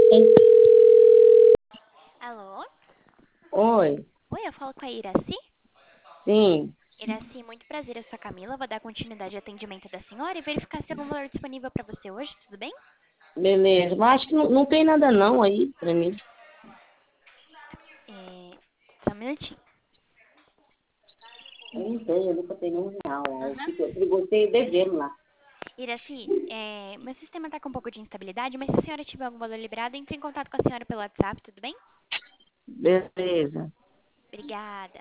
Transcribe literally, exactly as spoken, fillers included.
Alô? Oi, Oi, eu falo com a Iraci? sim, Iraci, muito prazer, eu sou a Camila. Vou dar continuidade ao atendimento da senhora e verificar se tem algum valor disponível para você hoje, tudo bem? beleza. Mas acho que não, não tem nada não aí pra mim. É... Só um minutinho. Eu não tenho, eu nunca tenho um real lá. Eu Aham. fico, eu botei devendo lá. Iraci, é... meu sistema tá com um pouco de instabilidade, mas se a senhora tiver algum valor liberado, entre em contato com a senhora pelo WhatsApp, tudo bem? Beleza. Obrigada.